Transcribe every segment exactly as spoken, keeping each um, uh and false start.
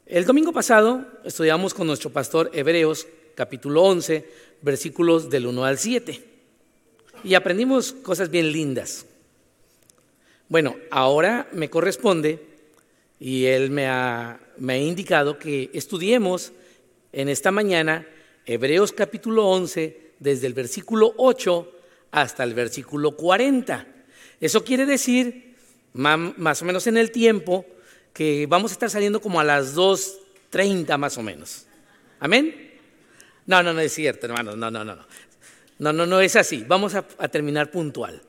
El domingo pasado estudiamos con nuestro pastor Hebreos capítulo once, versículos del uno al siete, y aprendimos cosas bien lindas. Bueno, ahora me corresponde, y él me ha, me ha indicado que estudiemos en esta mañana Hebreos capítulo once, desde el versículo ocho hasta el versículo cuarenta. Eso quiere decir, más o menos en el tiempo, que vamos a estar saliendo como a las dos treinta más o menos. ¿Amén? No, no, no es cierto, hermanos, no, no, no, no. No, no, no es así. Vamos a, a terminar puntual.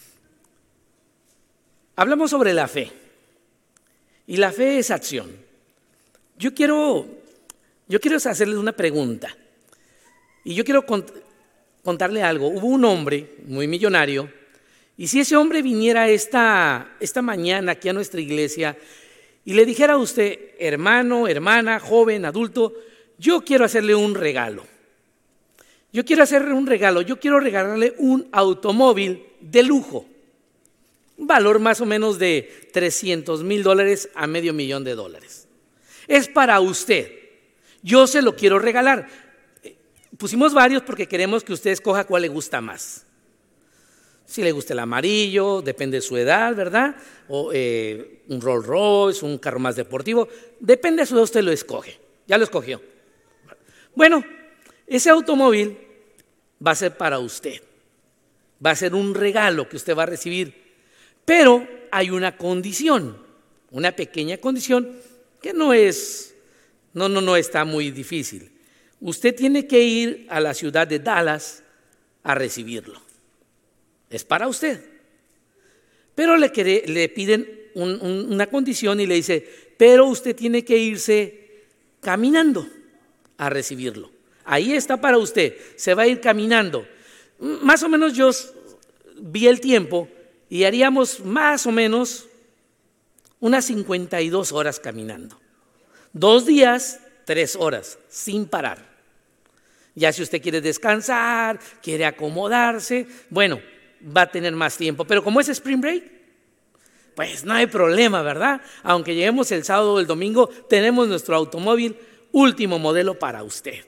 Hablamos sobre la fe. Y la fe es acción. Yo quiero, yo quiero hacerles una pregunta. Y yo quiero cont- contarle algo. Hubo un hombre muy millonario. Y si ese hombre viniera esta, esta mañana aquí a nuestra iglesia y le dijera a usted, hermano, hermana, joven, adulto, yo quiero hacerle un regalo. Yo quiero hacerle un regalo. Yo quiero regalarle un automóvil de lujo. Un valor más o menos de trescientos mil dólares a medio millón de dólares. Es para usted. Yo se lo quiero regalar. Pusimos varios porque queremos que usted escoja cuál le gusta más. Si le gusta el amarillo, depende de su edad, ¿verdad? O eh, un Rolls Royce, un carro más deportivo. Depende de su edad, usted lo escoge. Ya lo escogió. Bueno, ese automóvil va a ser para usted. Va a ser un regalo que usted va a recibir. Pero hay una condición, una pequeña condición que no es, no, no, no está muy difícil. Usted tiene que ir a la ciudad de Dallas a recibirlo. Es para usted. Pero le, quiere, le piden un, un, una condición y le dice, pero usted tiene que irse caminando a recibirlo. Ahí está para usted, se va a ir caminando. Más o menos yo vi el tiempo y haríamos más o menos unas cincuenta y dos horas caminando. Dos días, tres horas, sin parar. Ya si usted quiere descansar, quiere acomodarse, bueno, va a tener más tiempo. Pero como es Spring Break, pues no hay problema, ¿verdad? Aunque lleguemos el sábado o el domingo, tenemos nuestro automóvil último modelo para usted.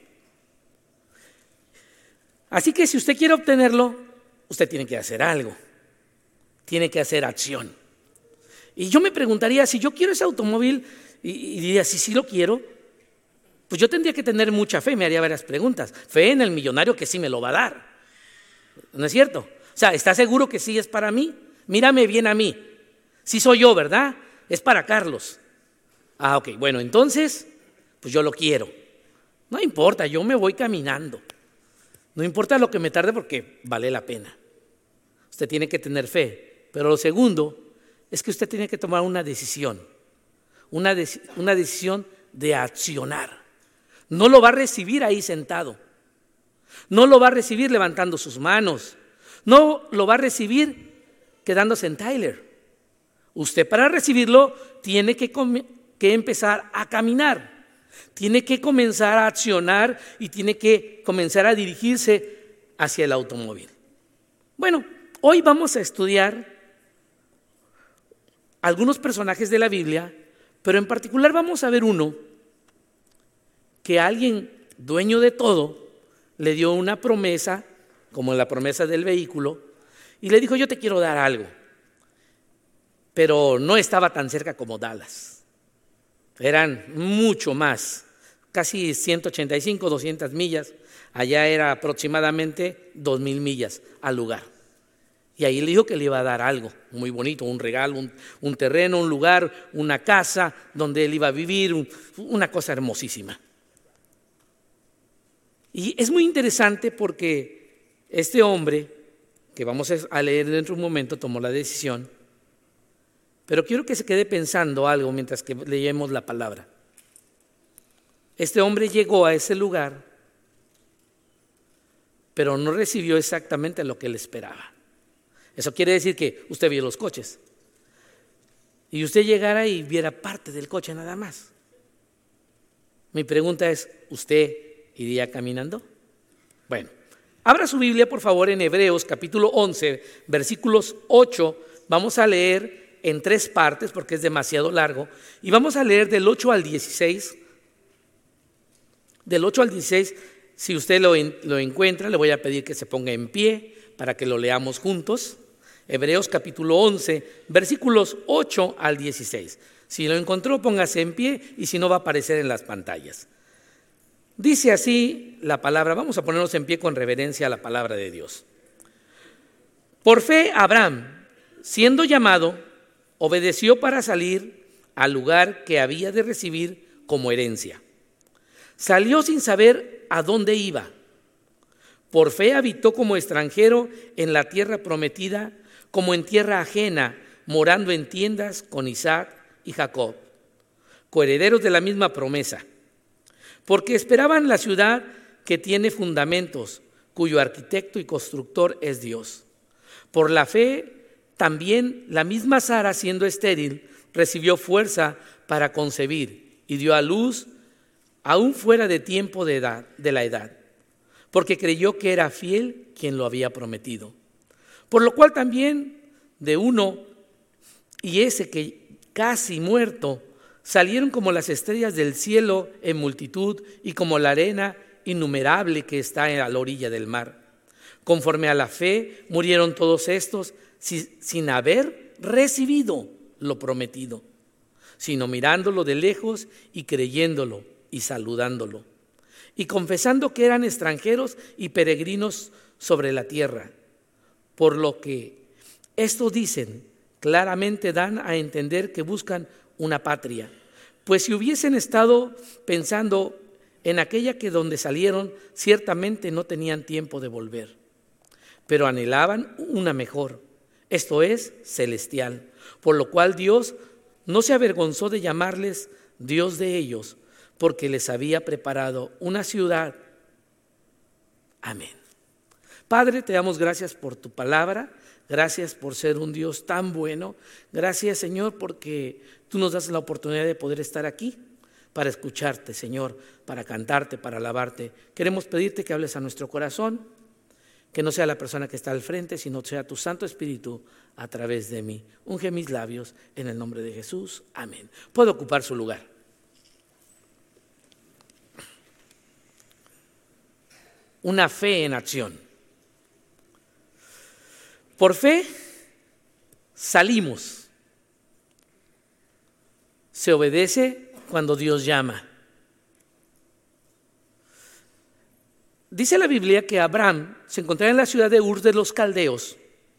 Así que si usted quiere obtenerlo, usted tiene que hacer algo. Tiene que hacer acción. Y yo me preguntaría, si yo quiero ese automóvil y, y diría, si sí lo quiero, pues yo tendría que tener mucha fe, me haría varias preguntas. Fe en el millonario que sí me lo va a dar. ¿No es cierto? O sea, ¿está seguro que sí es para mí? Mírame bien a mí. Sí soy yo, ¿verdad? Es para Carlos. Ah, ok, bueno, entonces, pues yo lo quiero. No importa, yo me voy caminando. No importa lo que me tarde porque vale la pena. Usted tiene que tener fe. Pero lo segundo es que usted tiene que tomar una decisión. Una, de, una decisión de accionar. No lo va a recibir ahí sentado. No lo va a recibir levantando sus manos. No lo va a recibir quedándose en Tyler. Usted para recibirlo tiene que, que empezar a caminar. Tiene que comenzar a accionar y tiene que comenzar a dirigirse hacia el automóvil. Bueno, hoy vamos a estudiar algunos personajes de la Biblia, pero en particular vamos a ver uno que alguien dueño de todo le dio una promesa, como la promesa del vehículo, y le dijo, yo te quiero dar algo. Pero no estaba tan cerca como Dallas. Eran mucho más, casi ciento ochenta y cinco, doscientas millas. Allá era aproximadamente dos mil millas al lugar. Y ahí le dijo que le iba a dar algo muy bonito, un regalo, un, un terreno, un lugar, una casa donde él iba a vivir, un, una cosa hermosísima. Y es muy interesante porque este hombre, que vamos a leer dentro de un momento, tomó la decisión. Pero quiero que se quede pensando algo mientras que leemos la palabra. Este hombre llegó a ese lugar, pero no recibió exactamente lo que él esperaba. Eso quiere decir que usted vio los coches y usted llegara y viera parte del coche nada más. Mi pregunta es, ¿usted iría caminando? Bueno, abra su Biblia por favor en Hebreos capítulo once, versículos ocho. Vamos a leer en tres partes porque es demasiado largo y vamos a leer del ocho al dieciséis Del ocho al dieciséis, si usted lo, en, lo encuentra, le voy a pedir que se ponga en pie para que lo leamos juntos. Hebreos capítulo once, versículos ocho al dieciséis. Si lo encontró, póngase en pie, y si no, va a aparecer en las pantallas. Dice así la palabra. Vamos a ponernos en pie con reverencia a la palabra de Dios. Por fe, Abraham, siendo llamado, obedeció para salir al lugar que había de recibir como herencia. Salió sin saber a dónde iba. Por fe habitó como extranjero en la tierra prometida, como en tierra ajena, morando en tiendas con Isaac y Jacob, coherederos de la misma promesa, porque esperaban la ciudad que tiene fundamentos, cuyo arquitecto y constructor es Dios. Por la fe, también la misma Sara, siendo estéril, recibió fuerza para concebir y dio a luz aún fuera de tiempo de edad, de la edad, porque creyó que era fiel quien lo había prometido. Por lo cual también de uno, y ese que casi muerto, salieron como las estrellas del cielo en multitud y como la arena innumerable que está a la orilla del mar. Conforme a la fe murieron todos estos sin haber recibido lo prometido, sino mirándolo de lejos y creyéndolo y saludándolo, y confesando que eran extranjeros y peregrinos sobre la tierra. Por lo que estos dicen, claramente dan a entender que buscan una patria, pues si hubiesen estado pensando en aquella que donde salieron, ciertamente no tenían tiempo de volver, pero anhelaban una mejor, esto es, celestial, por lo cual Dios no se avergonzó de llamarles Dios de ellos, porque les había preparado una ciudad. Amén. Padre, te damos gracias por tu palabra, gracias por ser un Dios tan bueno, gracias, Señor, porque tú nos das la oportunidad de poder estar aquí para escucharte, Señor, para cantarte, para alabarte. Queremos pedirte que hables a nuestro corazón, que no sea la persona que está al frente, sino sea tu Santo Espíritu a través de mí. Unge mis labios en el nombre de Jesús. Amén. Puede ocupar su lugar. Una fe en acción. Por fe salimos. Se obedece cuando Dios llama. Dice la Biblia que Abraham se encontraba en la ciudad de Ur de los Caldeos.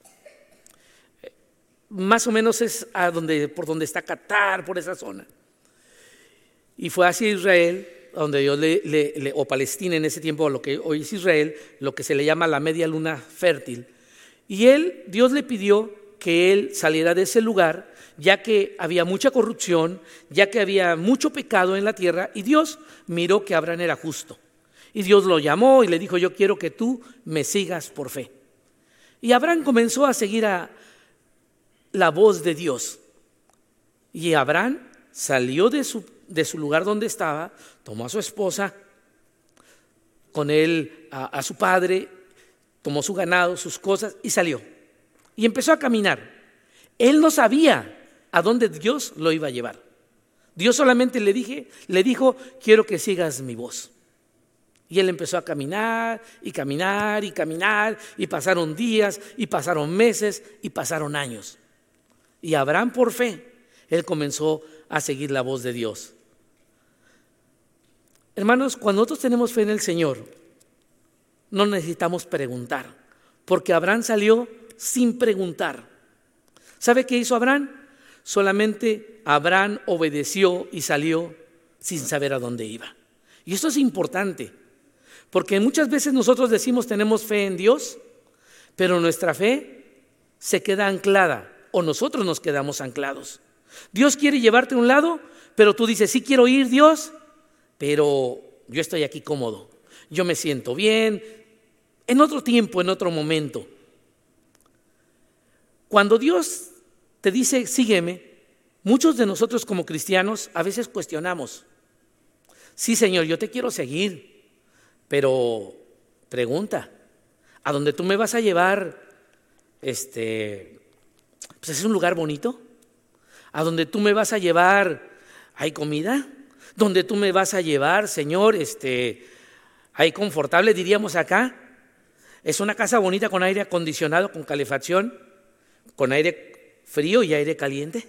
Más o menos es a donde, por donde está Qatar, por esa zona. Y fue hacia Israel, donde Dios le, le, le, o Palestina en ese tiempo, lo que hoy es Israel, lo que se le llama la media luna fértil. Y él, Dios le pidió que él saliera de ese lugar, ya que había mucha corrupción, ya que había mucho pecado en la tierra, y Dios miró que Abraham era justo. Y Dios lo llamó y le dijo, yo quiero que tú me sigas por fe. Y Abraham comenzó a seguir a la voz de Dios. Y Abraham salió de su, de su lugar donde estaba, tomó a su esposa, con él a, a su padre, tomó su ganado, sus cosas y salió. Y empezó a caminar. Él no sabía a dónde Dios lo iba a llevar. Dios solamente le, dije, le dijo, quiero que sigas mi voz. Y él empezó a caminar y caminar y caminar, y pasaron días y pasaron meses y pasaron años. Y Abraham, por fe, él comenzó a seguir la voz de Dios. Hermanos, cuando nosotros tenemos fe en el Señor, no necesitamos preguntar, porque Abraham salió sin preguntar. ¿Sabe qué hizo Abraham? Solamente Abraham obedeció y salió sin saber a dónde iba. Y esto es importante, porque muchas veces nosotros decimos tenemos fe en Dios, pero nuestra fe se queda anclada o nosotros nos quedamos anclados. Dios quiere llevarte a un lado, pero tú dices, sí quiero ir, Dios, pero yo estoy aquí cómodo, yo me siento bien, en otro tiempo, en otro momento. Cuando Dios te dice, sígueme, muchos de nosotros como cristianos a veces cuestionamos. Sí, Señor, yo te quiero seguir, pero pregunta, ¿a dónde tú me vas a llevar? Este, pues es un lugar bonito. ¿A dónde tú me vas a llevar? ¿Hay comida? ¿Dónde tú me vas a llevar, Señor? Este, ahí confortable, diríamos acá. Es una casa bonita con aire acondicionado, con calefacción, con aire frío y aire caliente.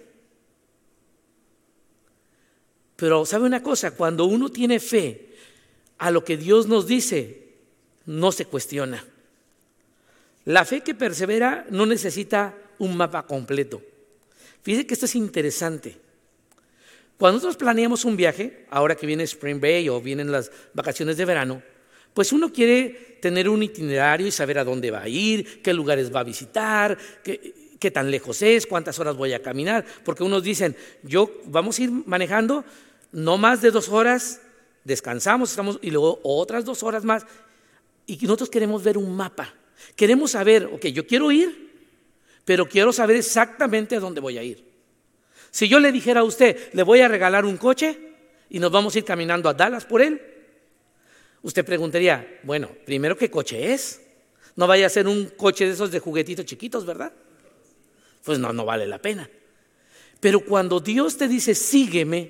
Pero ¿sabe una cosa? Cuando uno tiene fe a lo que Dios nos dice, no se cuestiona. La fe que persevera no necesita un mapa completo. Fíjense que esto es interesante. Cuando nosotros planeamos un viaje, ahora que viene Spring Break o vienen las vacaciones de verano, pues uno quiere tener un itinerario y saber a dónde va a ir, qué lugares va a visitar, qué, qué tan lejos es, cuántas horas voy a caminar. Porque unos dicen, yo vamos a ir manejando no más de dos horas, descansamos estamos, y luego otras dos horas más. Y nosotros queremos ver un mapa. Queremos saber, ok, yo quiero ir, pero quiero saber exactamente a dónde voy a ir. Si yo le dijera a usted, le voy a regalar un coche y nos vamos a ir caminando a Dallas por él, usted preguntaría, bueno, primero, ¿qué coche es? No vaya a ser un coche de esos de juguetitos chiquitos, ¿verdad? Pues no, no vale la pena. Pero cuando Dios te dice, sígueme,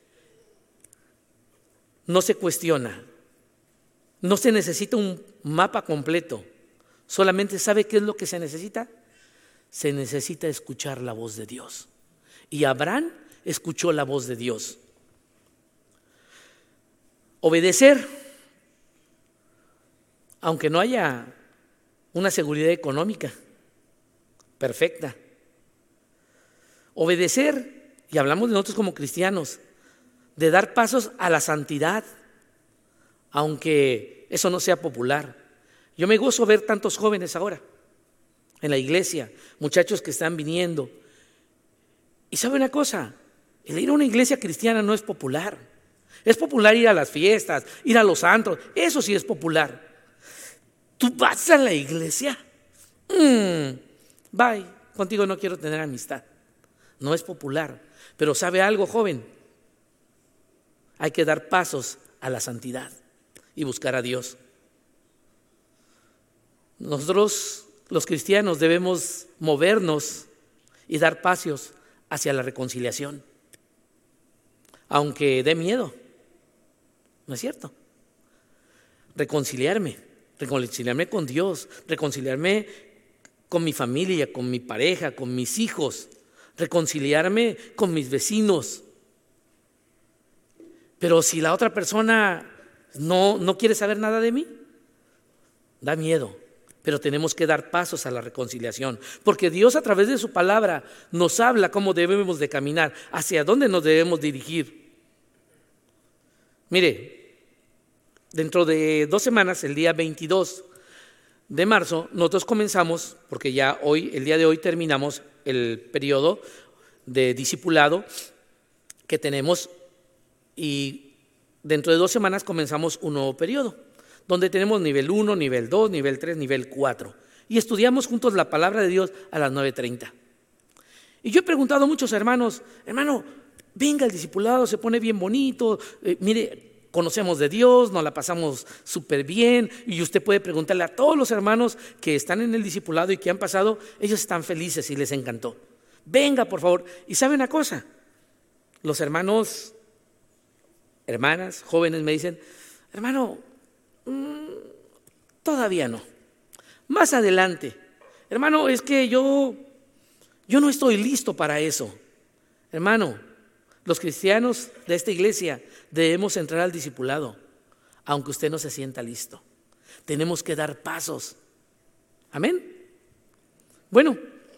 no se cuestiona. No se necesita un mapa completo. Solamente ¿sabe qué es lo que se necesita? Se necesita escuchar la voz de Dios. Y Abraham escuchó la voz de Dios. Obedecer, aunque no haya una seguridad económica perfecta. Obedecer, y hablamos de nosotros como cristianos, de dar pasos a la santidad, aunque eso no sea popular. Yo me gozo ver tantos jóvenes ahora en la iglesia, muchachos que están viniendo. Y sabe una cosa, el ir a una iglesia cristiana no es popular. Es popular ir a las fiestas, ir a los antros, eso sí es popular. ¿Tú vas a la iglesia? Mm, bye, contigo no quiero tener amistad. No es popular, pero ¿sabe algo, joven? Hay que dar pasos a la santidad y buscar a Dios. Nosotros, los cristianos, debemos movernos y dar pasos hacia la reconciliación, aunque dé miedo, ¿no es cierto? Reconciliarme, reconciliarme con Dios, reconciliarme con mi familia, con mi pareja, con mis hijos, reconciliarme con mis vecinos. Pero si la otra persona no, no quiere saber nada de mí, da miedo. Pero tenemos que dar pasos a la reconciliación, porque Dios a través de su palabra nos habla cómo debemos de caminar, hacia dónde nos debemos dirigir. Mire, dentro de dos semanas, el día veintidós de marzo, nosotros comenzamos, porque ya hoy, el día de hoy terminamos el periodo de discipulado que tenemos, y dentro de dos semanas comenzamos un nuevo periodo, donde tenemos nivel uno, nivel dos, nivel tres, nivel cuatro. Y estudiamos juntos la palabra de Dios a las nueve treinta. Y yo he preguntado a muchos hermanos, hermano, venga el discipulado, se pone bien bonito, eh, mire, conocemos de Dios, nos la pasamos súper bien. Y usted puede preguntarle a todos los hermanos que están en el discipulado y que han pasado, ellos están felices y les encantó. Venga, por favor. Y ¿sabe una cosa? Los hermanos, hermanas, jóvenes me dicen, hermano, todavía no, más adelante, hermano, es que yo yo no estoy listo para eso. Hermano, los cristianos de esta iglesia debemos entrar al discipulado, aunque usted no se sienta listo. Tenemos que dar pasos. Amén. Bueno,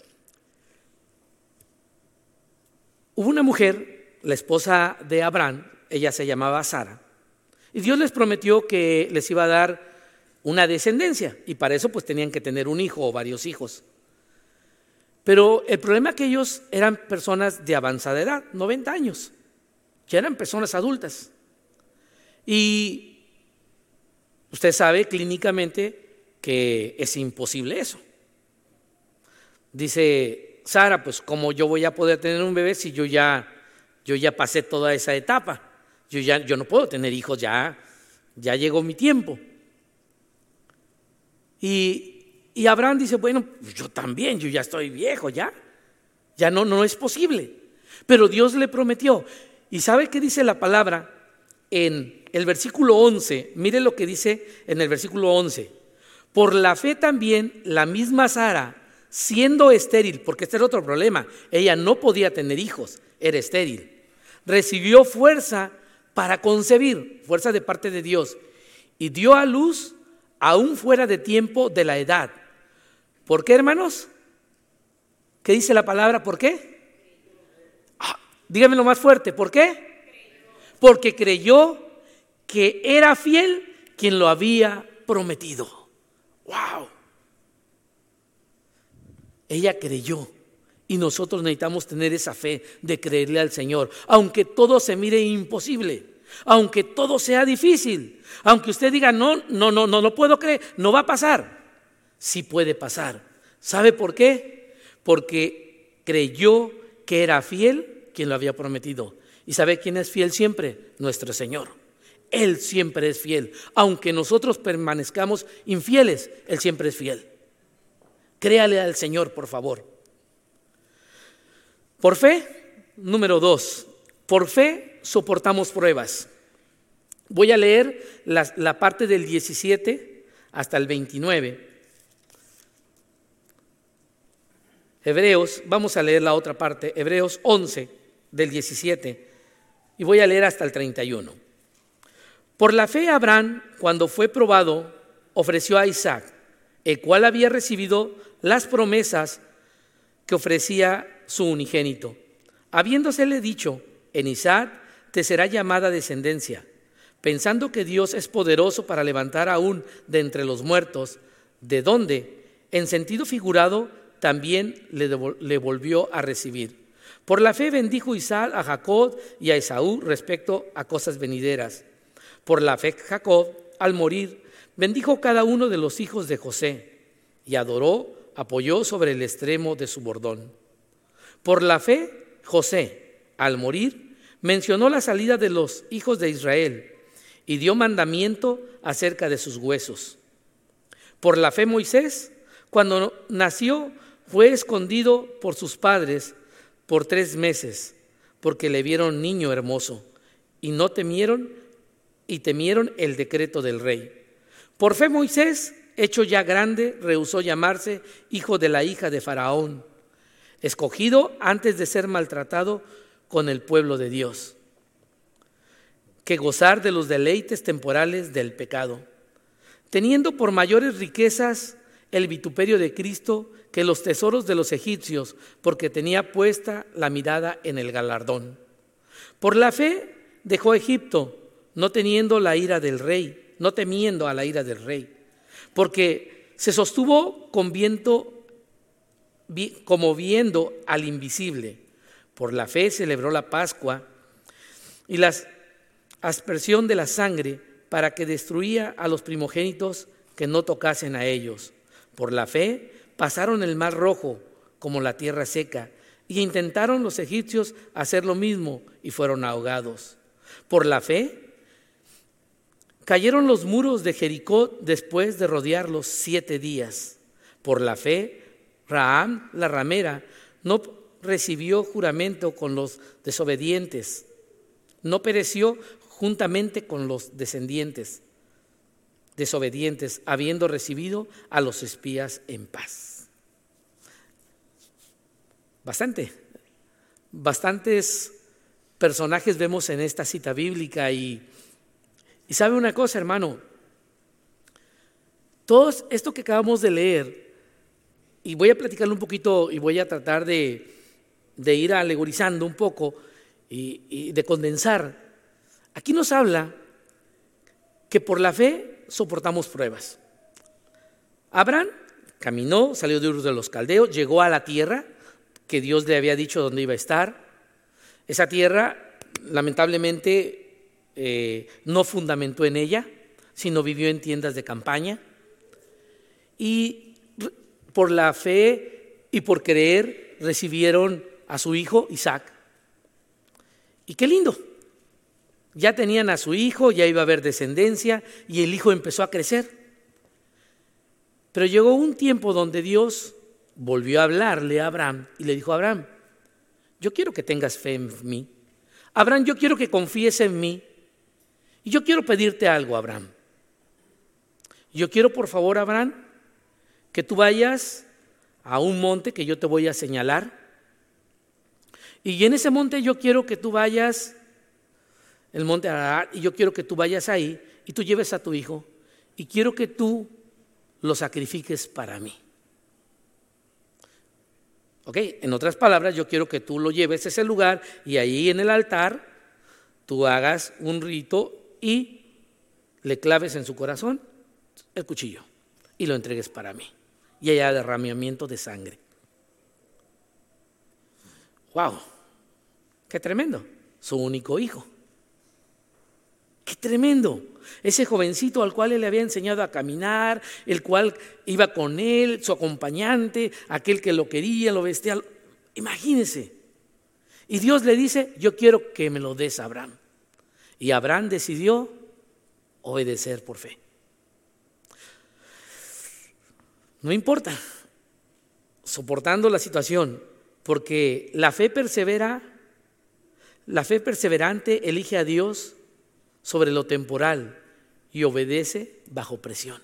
hubo una mujer, la esposa de Abraham, ella se llamaba Sara, y Dios les prometió que les iba a dar una descendencia, y para eso pues tenían que tener un hijo o varios hijos. Pero el problema es que ellos eran personas de avanzada edad, noventa años, ya eran personas adultas. Y usted sabe clínicamente que es imposible eso. Dice Sara, pues ¿cómo yo voy a poder tener un bebé si yo ya, yo ya pasé toda esa etapa? Yo ya yo no puedo tener hijos, ya, ya llegó mi tiempo. Y, y Abraham dice, bueno, yo también, yo ya estoy viejo, ya, ya no, no es posible. Pero Dios le prometió. ¿Y sabe qué dice la palabra? en el versículo once, mire lo que dice en el versículo once. Por la fe también la misma Sara, siendo estéril, porque este era otro problema, ella no podía tener hijos, era estéril, recibió fuerza para concebir, fuerza de parte de Dios, y dio a luz aún fuera de tiempo de la edad. ¿Por qué, hermanos? ¿Qué dice la palabra? ¿Por qué? Ah, dígamelo más fuerte. ¿Por qué? Porque creyó que era fiel quien lo había prometido. ¡Wow! Ella creyó. Y nosotros necesitamos tener esa fe de creerle al Señor, aunque todo se mire imposible, aunque todo sea difícil, aunque usted diga no, no, no, no lo puedo creer, no va a pasar. Sí puede pasar. ¿Sabe por qué? Porque creyó que era fiel quien lo había prometido. ¿Y sabe quién es fiel siempre? Nuestro Señor. Él siempre es fiel. Aunque nosotros permanezcamos infieles, Él siempre es fiel. Créale al Señor, por favor. Por fe, número dos, por fe soportamos pruebas. Voy a leer la, la parte del diecisiete hasta el veintinueve. Hebreos, vamos a leer la otra parte, Hebreos once del diecisiete, y voy a leer hasta el treinta y uno. Por la fe Abraham, cuando fue probado, ofreció a Isaac, el cual había recibido las promesas que ofrecía su unigénito, habiéndosele dicho: en Isaac te será llamada descendencia, pensando que Dios es poderoso para levantar aún de entre los muertos, de donde, en sentido figurado, también le, devol- le volvió a recibir. Por la fe bendijo Isaac a Jacob y a Esaú respecto a cosas venideras. Por la fe Jacob, al morir, bendijo cada uno de los hijos de José, y adoró, apoyó sobre el extremo de su bordón. Por la fe, José, al morir, mencionó la salida de los hijos de Israel y dio mandamiento acerca de sus huesos. Por la fe, Moisés, cuando nació, fue escondido por sus padres por tres meses, porque le vieron niño hermoso, y no temieron, y temieron el decreto del rey. Por fe, Moisés, hecho ya grande, rehusó llamarse hijo de la hija de Faraón, escogido antes de ser maltratado con el pueblo de Dios, que gozar de los deleites temporales del pecado, teniendo por mayores riquezas el vituperio de Cristo que los tesoros de los egipcios, porque tenía puesta la mirada en el galardón. Por la fe dejó Egipto, no teniendo la ira del rey, no temiendo a la ira del rey, porque se sostuvo con viento como viendo al invisible. Por la fe celebró la Pascua y la aspersión de la sangre, para que destruía a los primogénitos que no tocasen a ellos. Por la fe pasaron el mar rojo como la tierra seca, y intentaron los egipcios hacer lo mismo y fueron ahogados. Por la fe cayeron los muros de Jericó después de rodearlos siete días. Por la fe Rahab, la ramera, no recibió juramento con los desobedientes, no pereció juntamente con los descendientes desobedientes, habiendo recibido a los espías en paz. Bastante, bastantes personajes vemos en esta cita bíblica y, y sabe una cosa, hermano, todo esto que acabamos de leer, y voy a platicarlo un poquito y voy a tratar de, de ir alegorizando un poco y, y de condensar. Aquí nos habla que por la fe soportamos pruebas. Abraham caminó, salió de Ur de los Caldeos, llegó a la tierra que Dios le había dicho dónde iba a estar. Esa tierra, lamentablemente, eh, no fundamentó en ella, sino vivió en tiendas de campaña. Y por la fe y por creer recibieron a su hijo Isaac. Y qué lindo. Ya tenían a su hijo, ya iba a haber descendencia y el hijo empezó a crecer. Pero llegó un tiempo donde Dios volvió a hablarle a Abraham y le dijo: Abraham, yo quiero que tengas fe en mí. Abraham, yo quiero que confíes en mí Y yo quiero pedirte algo, Abraham. Yo quiero, por favor, Abraham, que tú vayas a un monte que yo te voy a señalar. Y en ese monte yo quiero que tú vayas, el monte Ararat, y yo quiero que tú vayas ahí y tú lleves a tu hijo y quiero que tú lo sacrifiques para mí. Ok, en otras palabras, yo quiero que tú lo lleves a ese lugar y ahí en el altar tú hagas un rito y le claves en su corazón el cuchillo y lo entregues para mí y haya derramamiento de sangre. ¡Wow! ¡Qué tremendo! Su único hijo. ¡Qué tremendo! Ese jovencito al cual él le había enseñado a caminar, el cual iba con él, su acompañante, aquel que lo quería, lo vestía. Imagínense. Y Dios le dice, yo quiero que me lo des a Abraham. Y Abraham decidió obedecer por fe. No importa, soportando la situación, porque la fe persevera, la fe perseverante elige a Dios sobre lo temporal y obedece bajo presión.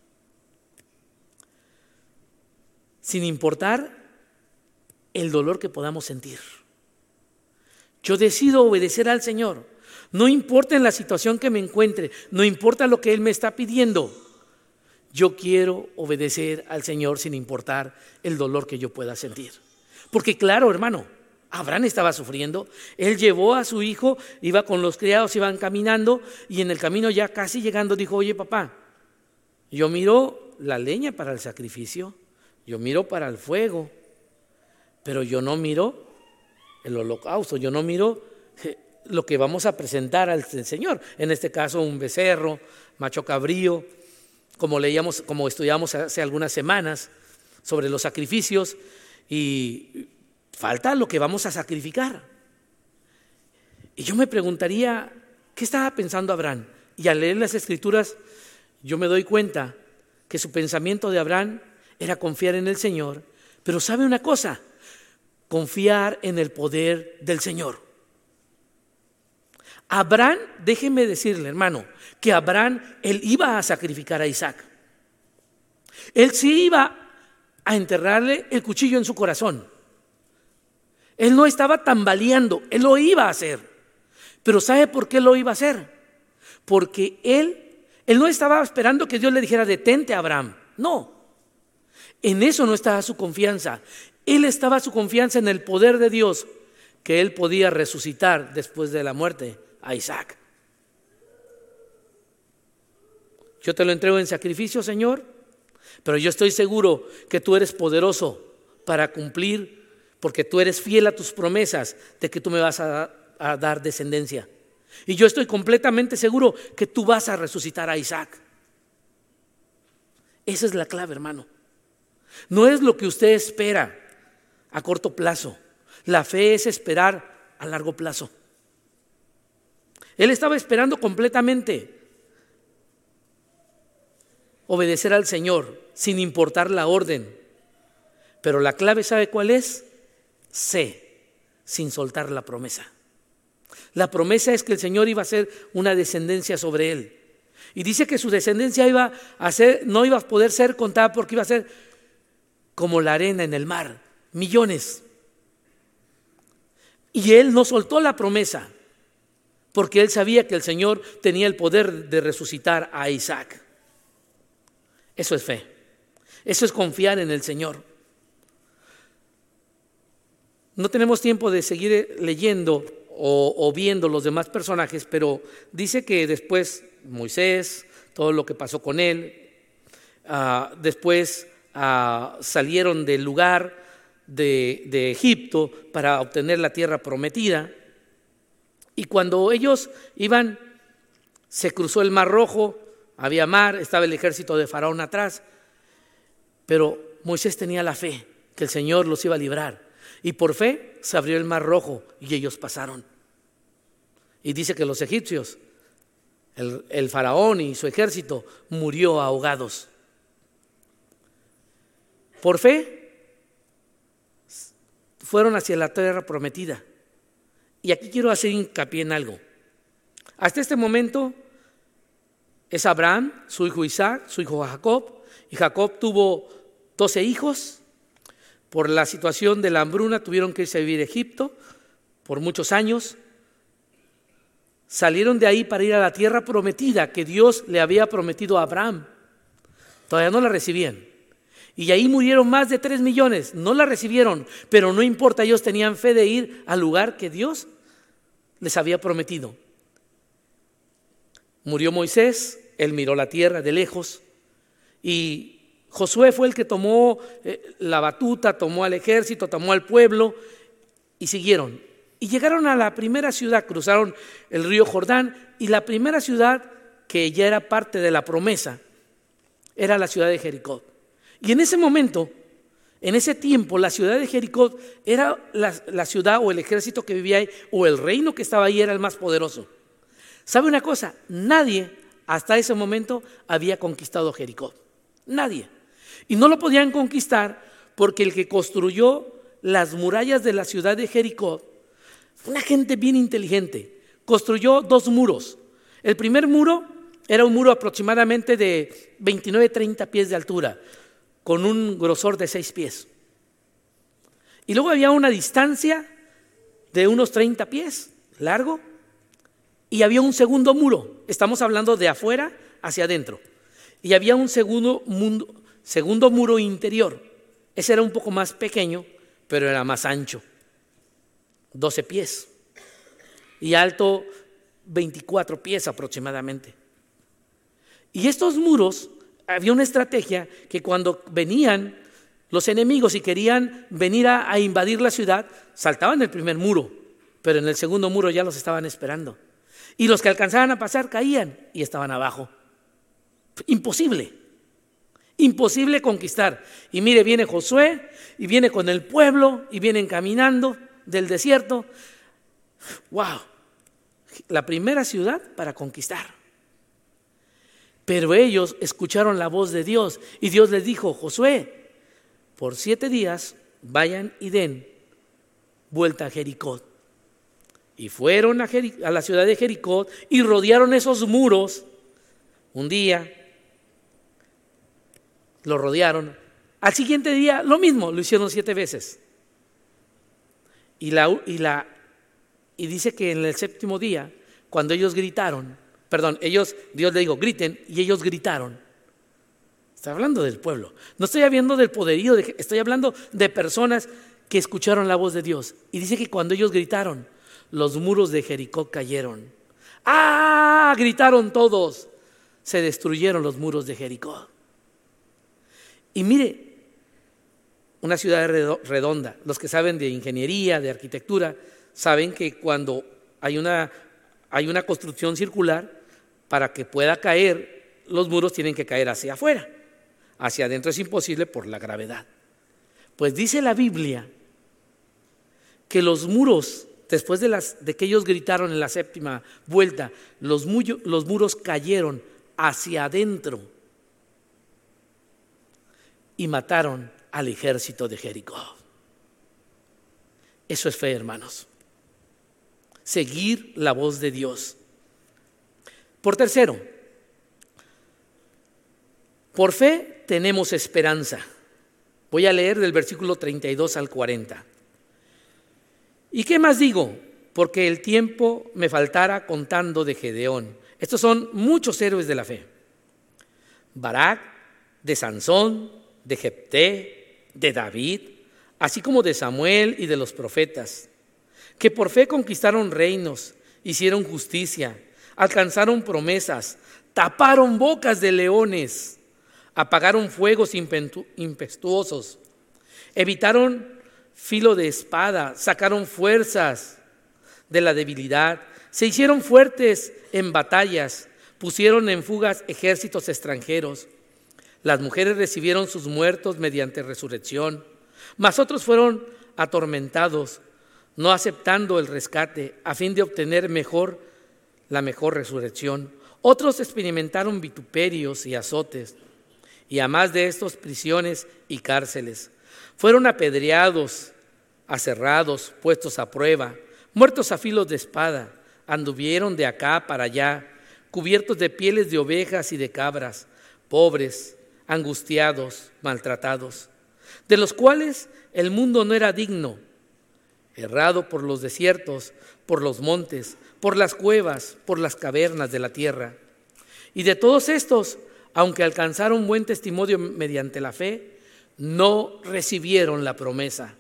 Sin importar el dolor que podamos sentir. Yo decido obedecer al Señor. No importa en la situación que me encuentre, no importa lo que Él me está pidiendo. Yo quiero obedecer al Señor sin importar el dolor que yo pueda sentir. Porque claro, hermano, Abraham estaba sufriendo. Él llevó a su hijo, iba con los criados, iban caminando y en el camino ya casi llegando dijo, oye papá, yo miro la leña para el sacrificio, yo miro para el fuego, pero yo no miro el holocausto, yo no miro lo que vamos a presentar al Señor. En este caso un becerro, macho cabrío, como leíamos, como estudiamos hace algunas semanas sobre los sacrificios y falta lo que vamos a sacrificar. Y yo me preguntaría, ¿qué estaba pensando Abraham? Y al leer las Escrituras, yo me doy cuenta que su pensamiento de Abraham era confiar en el Señor, pero ¿sabe una cosa? Confiar en el poder del Señor. Abraham, déjeme decirle, hermano, que Abraham, él iba a sacrificar a Isaac. Él sí iba a enterrarle el cuchillo en su corazón. Él no estaba tambaleando, él lo iba a hacer. Pero ¿sabe por qué lo iba a hacer? Porque él, él no estaba esperando que Dios le dijera, detente, Abraham. No, en eso no estaba su confianza. Él estaba su confianza en el poder de Dios, que él podía resucitar después de la muerte a Isaac. Yo te lo entrego en sacrificio, Señor, pero yo estoy seguro que tú eres poderoso para cumplir, porque tú eres fiel a tus promesas de que tú me vas a, a dar descendencia. Y yo estoy completamente seguro que tú vas a resucitar a Isaac. Esa es la clave, hermano. No es lo que usted espera a corto plazo. La fe es esperar a largo plazo. Él estaba esperando completamente obedecer al Señor sin importar la orden. Pero la clave, ¿sabe cuál es? Sé, sin soltar la promesa. La promesa es que el Señor iba a hacer una descendencia sobre él. Y dice que su descendencia iba a ser, no iba a poder ser contada porque iba a ser como la arena en el mar, millones. Y él no soltó la promesa porque él sabía que el Señor tenía el poder de resucitar a Isaac. Eso es fe. Eso es confiar en el Señor. No tenemos tiempo de seguir leyendo o, o viendo los demás personajes, pero dice que después Moisés, todo lo que pasó con él, uh, después uh, salieron del lugar de, de Egipto para obtener la tierra prometida. Y cuando ellos iban, se cruzó el Mar Rojo, había mar, estaba el ejército de Faraón atrás, pero Moisés tenía la fe que el Señor los iba a librar. Y por fe se abrió el Mar Rojo y ellos pasaron. Y dice que los egipcios, el, el faraón y su ejército murió ahogados. Por fe fueron hacia la tierra prometida. Y aquí quiero hacer hincapié en algo. Hasta este momento es Abraham, su hijo Isaac, su hijo Jacob, y Jacob tuvo doce hijos. Por la situación de la hambruna tuvieron que irse a vivir a Egipto por muchos años. Salieron de ahí para ir a la tierra prometida que Dios le había prometido a Abraham. Todavía no la recibían. Y ahí murieron más de tres millones. No la recibieron, pero no importa, ellos tenían fe de ir al lugar que Dios les había prometido. Murió Moisés, él miró la tierra de lejos. Y Josué fue el que tomó eh, la batuta, tomó al ejército, tomó al pueblo y siguieron. Y llegaron a la primera ciudad, cruzaron el río Jordán, y la primera ciudad que ya era parte de la promesa era la ciudad de Jericó. Y en ese momento, en ese tiempo, la ciudad de Jericó era la, la ciudad o el ejército que vivía ahí, o el reino que estaba ahí era el más poderoso. ¿Sabe una cosa? Nadie hasta ese momento había conquistado Jericó. Nadie. Y no lo podían conquistar porque el que construyó las murallas de la ciudad de Jericó, una gente bien inteligente, construyó dos muros. El primer muro era un muro aproximadamente de veintinueve, treinta pies de altura, con un grosor de seis pies. Y luego había una distancia de unos treinta pies, largo, y había un segundo muro. Estamos hablando de afuera hacia adentro. Y había un segundo, mundo, segundo muro interior. Ese era un poco más pequeño, pero era más ancho. doce pies. Y alto veinticuatro pies aproximadamente. Y estos muros, había una estrategia que cuando venían los enemigos y querían venir a, a invadir la ciudad, saltaban el primer muro, pero en el segundo muro ya los estaban esperando. Y los que alcanzaban a pasar caían y estaban abajo. Imposible, imposible conquistar. Y mire, viene Josué y viene con el pueblo y vienen caminando del desierto. ¡Wow! La primera ciudad para conquistar. Pero ellos escucharon la voz de Dios y Dios les dijo: Josué, por siete días vayan y den vuelta a Jericó. Y fueron a, Jeric- a la ciudad de Jericó y rodearon esos muros. Un día lo rodearon. Al siguiente día lo mismo, lo hicieron siete veces. Y, la, y, la, y dice que en el séptimo día, cuando ellos gritaron, perdón, ellos, Dios le dijo, griten, y ellos gritaron. Está hablando del pueblo. No estoy hablando del poderío, de, estoy hablando de personas que escucharon la voz de Dios. Y dice que cuando ellos gritaron, los muros de Jericó cayeron. ¡Ah! Gritaron todos. Se destruyeron los muros de Jericó. Y mire, una ciudad redonda. Los que saben de ingeniería, de arquitectura, saben que cuando hay una, hay una construcción circular, para que pueda caer, los muros tienen que caer hacia afuera. Hacia adentro es imposible por la gravedad. Pues dice la Biblia que los muros, después de, las, de que ellos gritaron en la séptima vuelta, los, muy, los muros cayeron hacia adentro y mataron al ejército de Jericó. Eso es fe, hermanos. Seguir la voz de Dios. Por tercero, por fe tenemos esperanza. Voy a leer del versículo treinta y dos al cuarenta. ¿Y qué más digo? Porque el tiempo me faltara contando de Gedeón. Estos son muchos héroes de la fe. Barak, de Sansón, de Jefté, de David, así como de Samuel y de los profetas, que por fe conquistaron reinos, hicieron justicia, alcanzaron promesas, taparon bocas de leones, apagaron fuegos impetuosos, evitaron filo de espada, sacaron fuerzas de la debilidad, se hicieron fuertes en batallas, pusieron en fugas ejércitos extranjeros. Las mujeres recibieron sus muertos mediante resurrección, mas otros fueron atormentados, no aceptando el rescate a fin de obtener mejor la mejor resurrección. Otros experimentaron vituperios y azotes, y a más de estos prisiones y cárceles. Fueron apedreados, aserrados, puestos a prueba, muertos a filos de espada, anduvieron de acá para allá, cubiertos de pieles de ovejas y de cabras, pobres, angustiados, maltratados, de los cuales el mundo no era digno, errado por los desiertos, por los montes, por las cuevas, por las cavernas de la tierra. Y de todos estos, aunque alcanzaron buen testimonio mediante la fe, no recibieron la promesa,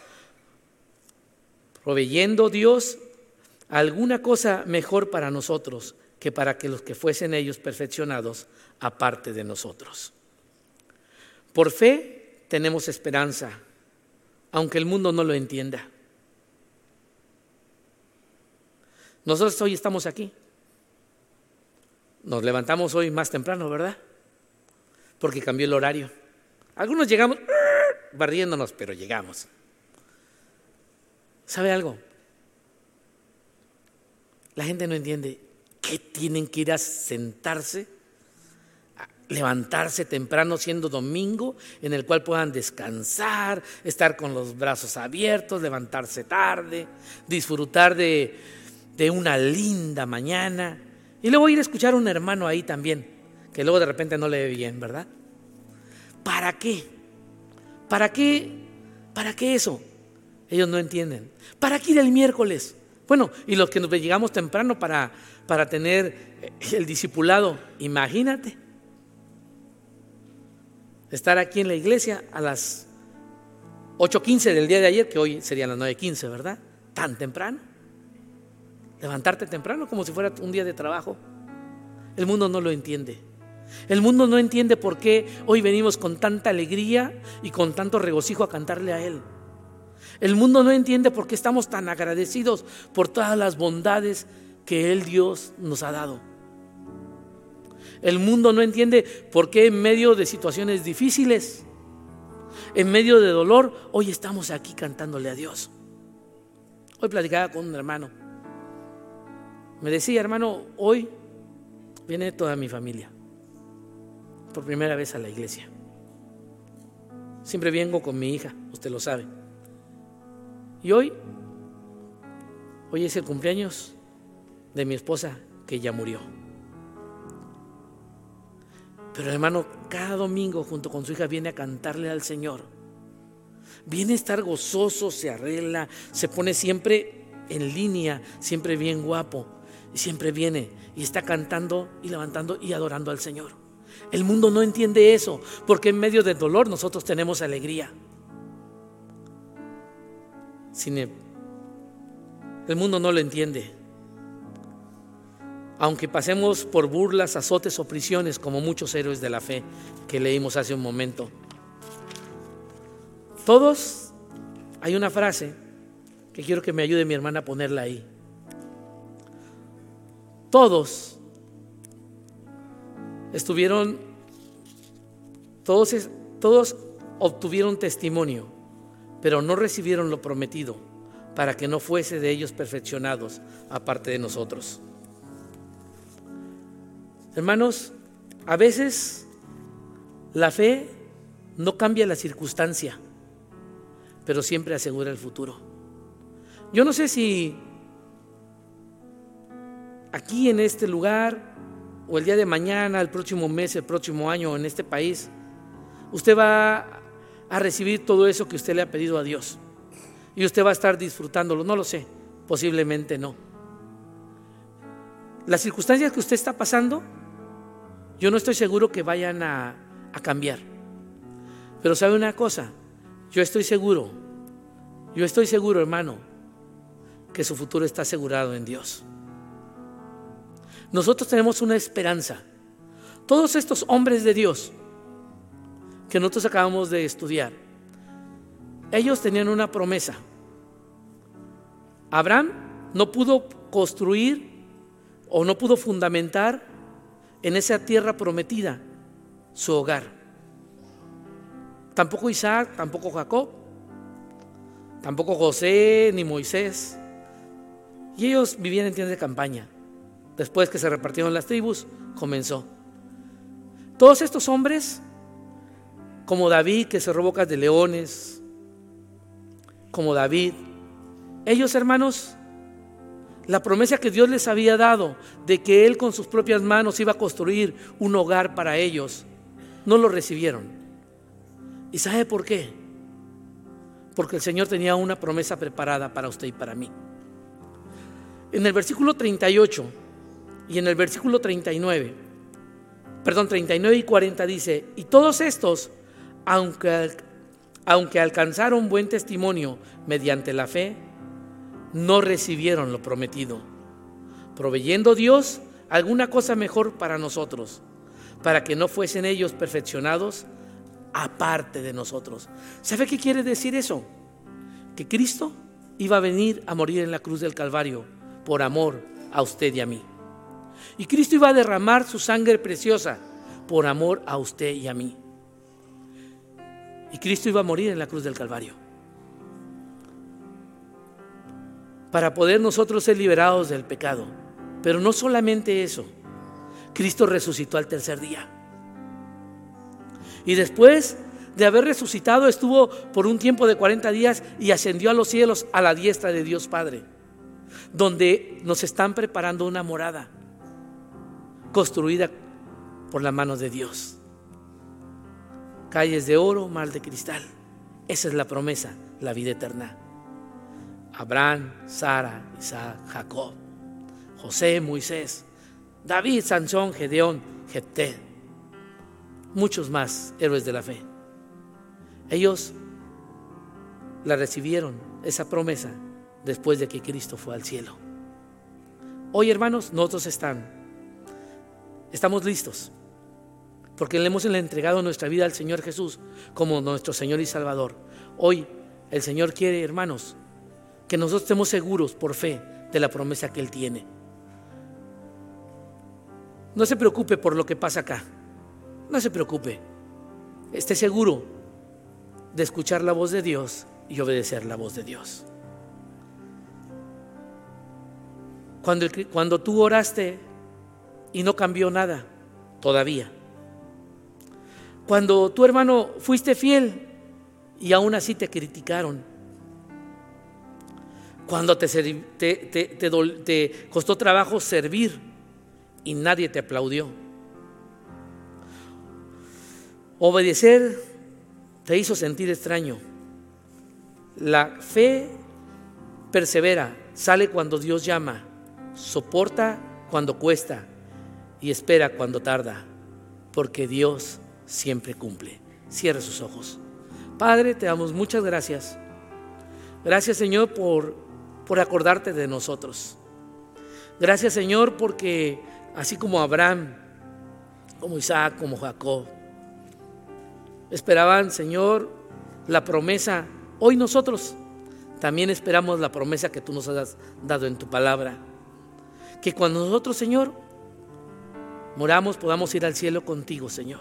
proveyendo Dios alguna cosa mejor para nosotros, que para que los que fuesen ellos perfeccionados aparte de nosotros. Por fe tenemos esperanza, aunque el mundo no lo entienda. Nosotros hoy estamos aquí. Nos levantamos hoy más temprano, ¿verdad? Porque cambió el horario. Algunos llegamos barriéndonos, pero llegamos. ¿Sabe algo? La gente no entiende que tienen que ir a sentarse, a levantarse temprano siendo domingo, en el cual puedan descansar, estar con los brazos abiertos, levantarse tarde, disfrutar de, de una linda mañana. Y luego ir a escuchar a un hermano ahí también, que luego de repente no le ve bien, ¿verdad? ¿Para qué? ¿Para qué? ¿Para qué eso? Ellos no entienden. ¿Para qué ir el miércoles? Bueno, y los que nos llegamos temprano para, para tener el discipulado, imagínate. Estar aquí en la iglesia a las ocho quince del día de ayer, que hoy serían las nueve quince, ¿verdad? Tan temprano. Levantarte temprano como si fuera un día de trabajo. El mundo no lo entiende. El mundo no entiende por qué hoy venimos con tanta alegría y con tanto regocijo a cantarle a Él. El mundo no entiende por qué estamos tan agradecidos por todas las bondades que Él, Dios, nos ha dado. El mundo no entiende por qué en medio de situaciones difíciles, en medio de dolor, hoy estamos aquí cantándole a Dios. Hoy platicaba con un hermano. Me decía, hermano, hoy viene toda mi familia por primera vez a la iglesia. Siempre vengo con mi hija, usted lo sabe. Y hoy, hoy es el cumpleaños de mi esposa, que ya murió. Pero hermano, cada domingo junto con su hija viene a cantarle al Señor. Viene a estar gozoso, se arregla, se pone siempre en línea, siempre bien guapo. Y siempre viene y está cantando y levantando y adorando al Señor. El mundo no entiende eso, porque en medio del dolor nosotros tenemos alegría. Sin el, el mundo no lo entiende. Aunque pasemos por burlas, azotes o prisiones, como muchos héroes de la fe que leímos hace un momento. Todos, hay una frase que quiero que me ayude mi hermana a ponerla ahí. Todos estuvieron, todos, todos obtuvieron testimonio, pero no recibieron lo prometido, para que no fuese de ellos perfeccionados aparte de nosotros. Hermanos, a veces la fe no cambia la circunstancia, pero siempre asegura el futuro. Yo no sé si aquí en este lugar, o el día de mañana, el próximo mes, el próximo año, en este país, usted va a recibir todo eso que usted le ha pedido a Dios, y usted va a estar disfrutándolo. No lo sé, posiblemente no. Las circunstancias que usted está pasando, yo no estoy seguro que vayan a, a cambiar. Pero sabe una cosa, yo estoy seguro, yo estoy seguro, hermano, que su futuro está asegurado en Dios. Nosotros tenemos una esperanza. Todos estos hombres de Dios que nosotros acabamos de estudiar, ellos tenían una promesa. Abraham no pudo construir o no pudo fundamentar en esa tierra prometida su hogar. Tampoco Isaac, tampoco Jacob, tampoco José ni Moisés. Y ellos vivían en tiendas de campaña. Después que se repartieron las tribus, comenzó. Todos estos hombres, como David, que cerró bocas de leones, como David, ellos, hermanos, La promesa que Dios les había dado de que Él con sus propias manos iba a construir un hogar para ellos, no lo recibieron. ¿Y sabe por qué? Porque el Señor tenía una promesa preparada para usted y para mí. En el versículo treinta y ocho y en el versículo treinta y nueve, perdón, treinta y nueve y cuarenta dice: y todos estos, aunque, aunque alcanzaron buen testimonio mediante la fe, no recibieron lo prometido, proveyendo Dios alguna cosa mejor para nosotros, para que no fuesen ellos perfeccionados aparte de nosotros. ¿Sabe qué quiere decir eso? Que Cristo iba a venir a morir en la cruz del Calvario por amor a usted y a mí. Y Cristo iba a derramar su sangre preciosa por amor a usted y a mí. Y Cristo iba a morir en la cruz del Calvario para poder nosotros ser liberados del pecado. Pero no solamente eso, Cristo resucitó al tercer día. Y después de haber resucitado, estuvo por un tiempo de cuarenta días y ascendió a los cielos a la diestra de Dios Padre, donde nos están preparando una morada construida por la mano de Dios. Calles de oro, mar de cristal. Esa es la promesa, la vida eterna. Abraham, Sara, Isaac, Jacob, José, Moisés, David, Sansón, Gedeón, Jefté, muchos más héroes de la fe. Ellos la recibieron, esa promesa, después de que Cristo fue al cielo. Hoy, hermanos, nosotros están, estamos listos, porque le hemos entregado nuestra vida al Señor Jesús como nuestro Señor y Salvador. Hoy el Señor quiere, hermanos, que nosotros estemos seguros por fe de la promesa que Él tiene. No se preocupe por lo que pasa acá. No se preocupe. Esté seguro de escuchar la voz de Dios y obedecer la voz de Dios. Cuando, cuando tú oraste y no cambió nada, todavía. Cuando tu hermano fuiste fiel y aún así te criticaron. Cuando te, te, te, te, te costó trabajo servir y nadie te aplaudió. Obedecer te hizo sentir extraño. La fe persevera, sale cuando Dios llama, soporta cuando cuesta y espera cuando tarda, porque Dios siempre cumple. Cierra sus ojos. Padre, te damos muchas gracias. Gracias, Señor, por, por acordarte de nosotros. Gracias, Señor, porque así como Abraham, como Isaac, como Jacob, esperaban, Señor, la promesa. Hoy nosotros también esperamos la promesa que tú nos has dado en tu palabra. Que cuando nosotros, Señor, moramos, podamos ir al cielo contigo, Señor,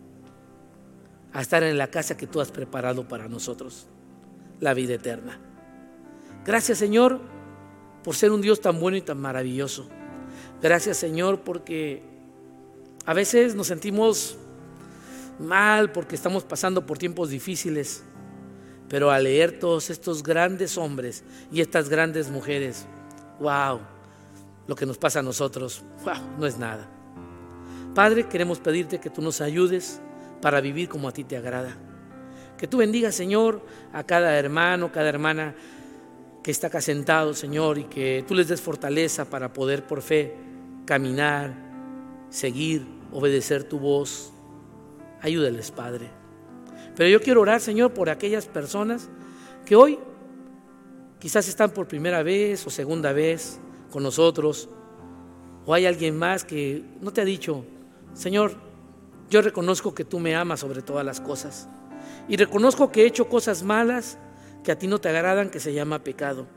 a estar en la casa que tú has preparado para nosotros, la vida eterna. Gracias, Señor, por ser un Dios tan bueno y tan maravilloso. Gracias, Señor, porque a veces nos sentimos mal porque estamos pasando por tiempos difíciles, pero al leer todos estos grandes hombres y estas grandes mujeres, wow, lo que nos pasa a nosotros, wow, no es nada. Padre, queremos pedirte que tú nos ayudes para vivir como a ti te agrada. Que tú bendigas, Señor, a cada hermano, cada hermana que está acá sentado, Señor, y que tú les des fortaleza para poder por fe caminar, seguir, obedecer tu voz. Ayúdales, Padre. Pero yo quiero orar, Señor, por aquellas personas que hoy quizás están por primera vez o segunda vez con nosotros, o hay alguien más que no te ha dicho: Señor, yo reconozco que tú me amas sobre todas las cosas y reconozco que he hecho cosas malas que a ti no te agradan, que se llama pecado,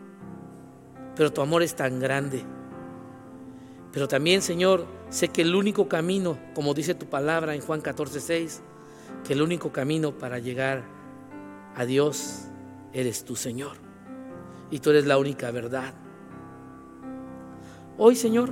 pero tu amor es tan grande. Pero también, Señor, sé que el único camino, como dice tu palabra en Juan catorce seis, que el único camino para llegar a Dios eres tú, Señor, y tú eres la única verdad. Hoy, Señor,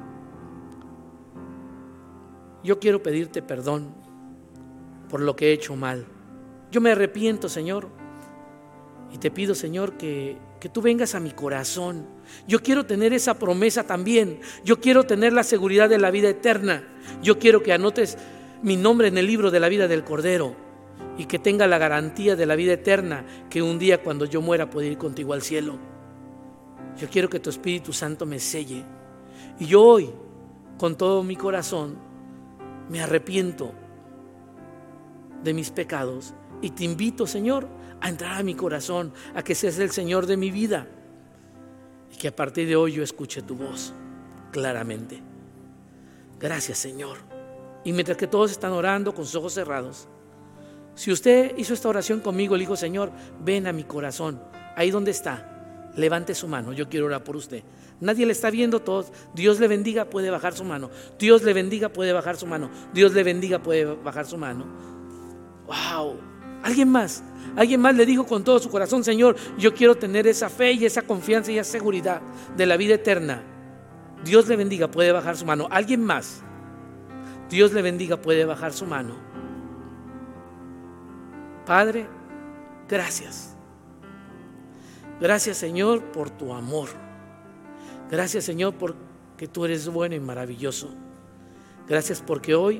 yo quiero pedirte perdón por lo que he hecho mal. Yo me arrepiento, Señor, Y te pido, Señor, que, que tú vengas a mi corazón. Yo quiero tener esa promesa también. Yo quiero tener la seguridad de la vida eterna. Yo quiero que anotes mi nombre en el libro de la vida del Cordero y que tenga la garantía de la vida eterna, que un día cuando yo muera pueda ir contigo al cielo. Yo quiero que tu Espíritu Santo me selle. Y yo hoy, con todo mi corazón, me arrepiento de mis pecados y te invito, Señor, a entrar a mi corazón, a que seas el Señor de mi vida y que a partir de hoy yo escuche tu voz claramente. Gracias, Señor. Y mientras que todos están orando con sus ojos cerrados, si usted hizo esta oración conmigo, le dijo: Señor, ven a mi corazón, ahí donde está, levante su mano, yo quiero orar por usted. Nadie le está viendo, todos. Dios le bendiga, puede bajar su mano. Dios le bendiga, puede bajar su mano. Dios le bendiga, puede bajar su mano. Wow. Alguien más, alguien más le dijo con todo su corazón: Señor, yo quiero tener esa fe y esa confianza y esa seguridad de la vida eterna. Dios le bendiga, puede bajar su mano. Alguien más, Dios le bendiga, puede bajar su mano. Padre, gracias. Gracias, Señor, por tu amor. Gracias, Señor, porque tú eres bueno y maravilloso. Gracias porque hoy,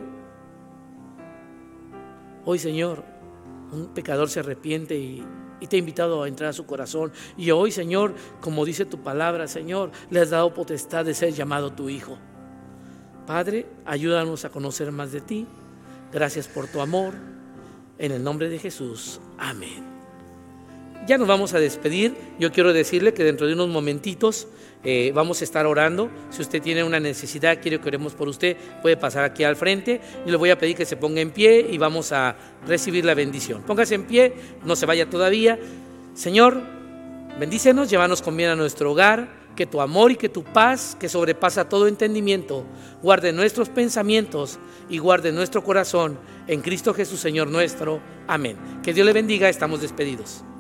hoy, Señor, un pecador se arrepiente y, y te ha invitado a entrar a su corazón. Y hoy, Señor, como dice tu palabra, Señor, le has dado potestad de ser llamado tu hijo. Padre, ayúdanos a conocer más de ti. Gracias por tu amor. En el nombre de Jesús, amén. Ya nos vamos a despedir. Yo quiero decirle que dentro de unos momentitos eh, vamos a estar orando. Si usted tiene una necesidad, quiere que oremos por usted, puede pasar aquí al frente. Yo le voy a pedir que se ponga en pie y vamos a recibir la bendición. Póngase en pie, no se vaya todavía. Señor, bendícenos, llévanos con bien a nuestro hogar. Que tu amor y que tu paz, que sobrepasa todo entendimiento, guarde nuestros pensamientos y guarde nuestro corazón en Cristo Jesús, Señor nuestro. Amén. Que Dios le bendiga. Estamos despedidos.